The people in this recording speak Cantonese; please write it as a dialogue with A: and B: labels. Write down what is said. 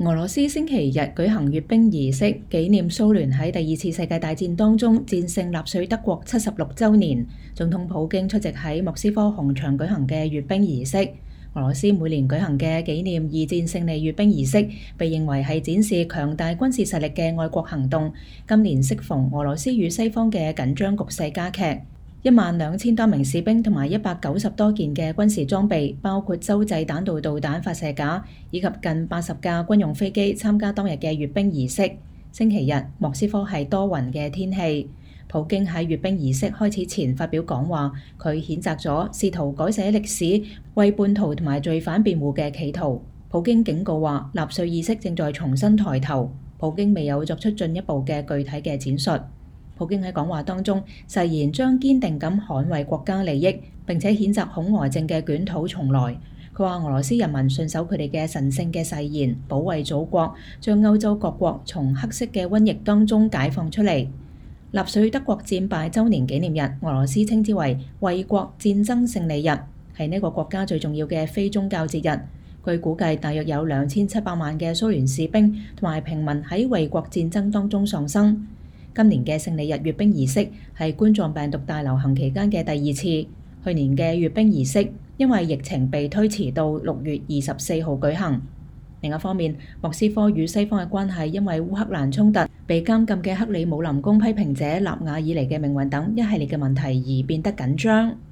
A: 俄羅斯星期日舉行閱兵儀式，紀念蘇聯喺第二次世界大戰當中戰勝納粹德國76週年。總統普京出席喺莫斯科紅場舉行嘅閱兵儀式。俄羅斯每年舉行嘅紀念二戰勝利閱兵儀式，被認為係展示強大軍事實力嘅愛國行動。今年適逢俄羅斯與西方嘅緊張局勢加劇，12000多名士兵同埋190多件嘅軍事裝備，包括洲際彈道導彈發射架以及近80架軍用飛機參加當日嘅閱兵儀式。星期日，莫斯科係多雲嘅天氣。普京喺閱兵儀式開始前發表講話，佢譴責咗試圖改寫歷史、為叛徒同埋罪犯辯護嘅企圖。普京警告話，納粹意識正在重新抬頭。普京未有作出進一步嘅具體嘅闡述。普京喺講話當中誓言將堅定咁捍衛國家利益，並且譴責恐俄症嘅捲土重來。佢話俄羅斯人民信守佢哋嘅神聖嘅誓言，保衛祖國，將歐洲各國從黑色嘅瘟疫當中解放出嚟。納粹德國戰敗週年紀念日，俄羅斯稱之為衛國戰爭勝利日，係呢個國家最重要嘅非宗教節日。據估計，大約有2700萬嘅蘇聯士兵同埋平民喺衛國戰爭當中喪生。今年嘅勝利日閱兵儀式係冠狀病毒大流行期間嘅第二次。去年嘅閱兵儀式因為疫情被推遲到6月24號舉行。另一方面，莫斯科與西方嘅關係因為烏克蘭衝突、被監禁嘅克里姆林宮批評者納瓦爾尼嘅命運等一系列嘅問題而變得緊張。